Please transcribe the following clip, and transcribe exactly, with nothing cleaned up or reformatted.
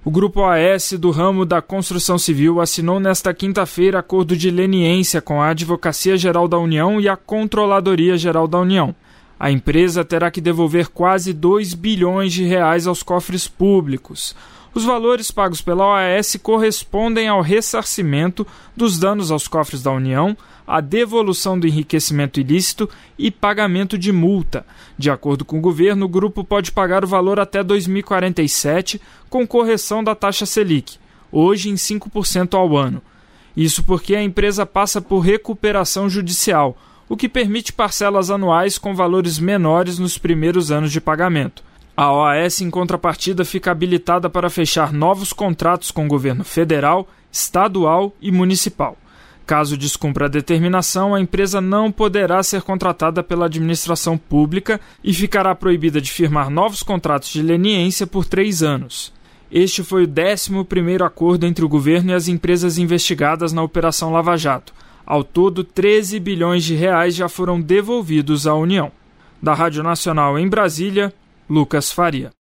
O Grupo O A S do ramo da construção civil assinou nesta quinta-feira acordo de leniência com a Advocacia Geral da União e a Controladoria Geral da União. A empresa terá que devolver quase dois bilhões de reais aos cofres públicos. Os valores pagos pela O A S correspondem ao ressarcimento dos danos aos cofres da União, a devolução do enriquecimento ilícito e pagamento de multa. De acordo com o governo, o grupo pode pagar o valor até dois mil e quarenta e sete, com correção da taxa Selic, hoje em cinco por cento ao ano. Isso porque a empresa passa por recuperação judicial, o que permite parcelas anuais com valores menores nos primeiros anos de pagamento. A O A S, em contrapartida, fica habilitada para fechar novos contratos com o governo federal, estadual e municipal. Caso descumpra a determinação, a empresa não poderá ser contratada pela administração pública e ficará proibida de firmar novos contratos de leniência por três anos. Este foi o décimo primeiro acordo entre o governo e as empresas investigadas na Operação Lava Jato. Ao todo, treze bilhões de reais já foram devolvidos à União. Da Rádio Nacional em Brasília, Lucas Faria.